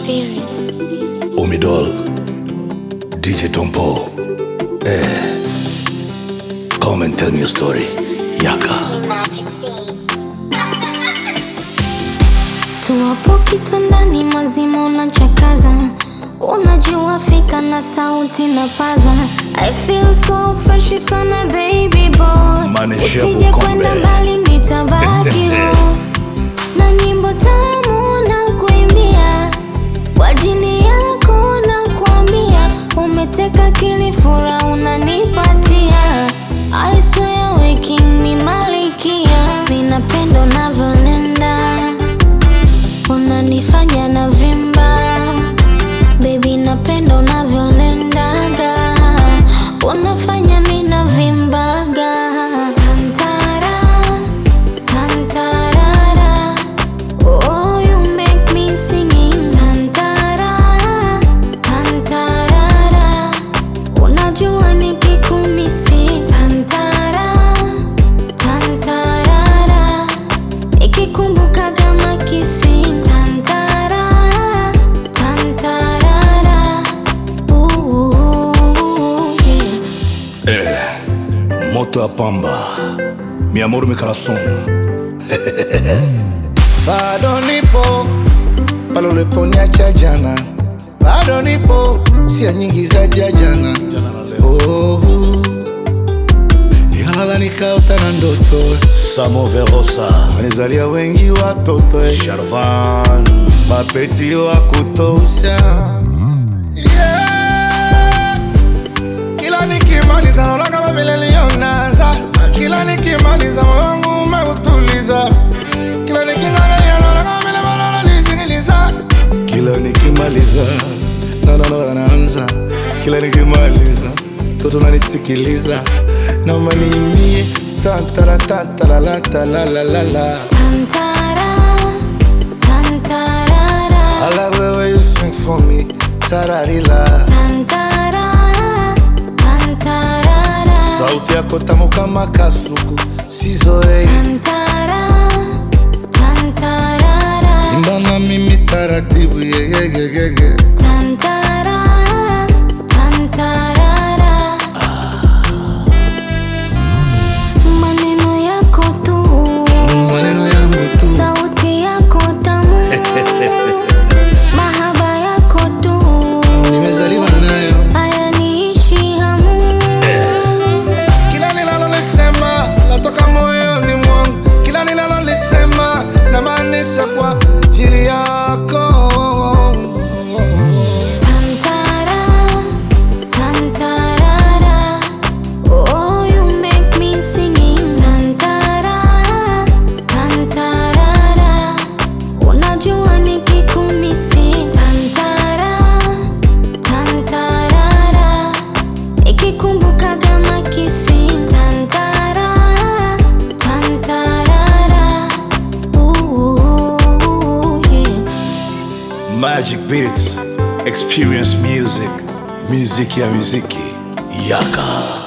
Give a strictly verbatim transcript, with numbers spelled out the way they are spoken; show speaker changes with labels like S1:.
S1: experience.
S2: Umidol, D J Tompo. Eh, come and tell me a story, Yaka.
S1: Tuwapo kitandani mazima unachakaza, unajua fika na sauti na paza. I feel so fresh sana baby boy, usije kwenda mbali nitabaki na nyimbo tamu na kuimbia kwa ajili yako na kuambia, umeteka kilifura unanipatia. I swear waking me malikia, mina pendo na volenda, unanifanya na vimba. Baby napendo unavyolendaga, unafanya mina vimbaga. Tantara, tantarara, oh you make me singing. Tantara, tantarara, unajua nikikumisi. Tantara, tantarara, nikikumbuka kama kisi.
S2: Moto ya pamba, mi amor mi corazón.
S3: Bado nipo pale uliponiacha jana, bado nipo sia nyingi za jana. Oh, nikalala nikaota na ndoto
S2: Samo Verosa,
S3: wanizalia wengi watoto
S2: Sharvan,
S3: mapeti wa kutosha. Kila nikimaliza naona kama vile nilionaza, kila nikimaliza moyo wangu umeutuliza, kila nikiangalia naona kama vile bado nisikiliza, kila nikimaliza naona naona naanza, kila nikimaliza toto nanisikiliza, na manimie tantara tantara la la la la la.
S1: Tantara, tantarara,
S3: I like the way you sing for me, tararila.
S1: Tantara, tantarara,
S3: sauti yako tamu kama kasuku, sizoei.
S1: Tantara, tantarara,
S3: imba na mimi taratibu, ye ye ye ye ye.
S1: Tantara, tantarara, maneno yako tu,
S3: maneno yangu tu,
S1: sauti yako tamu, mahaba yako tu,
S3: nimezaliwa nayo.
S1: haya niishi hamu.
S3: Kila ninalolisema latoka moyoni mwangu, kila ninalolisema namaanisha kwa ajili yako.
S1: Tantara, tantarara, oh you make me singing. Tantara, tantarara, unajua nikikumisi. Tantara, tantarara, nikikumbuka kama kisi. Tantara, tantarara, ooh yeah.
S2: Magic Beats, experience music, muziki ya muziki, Yaka.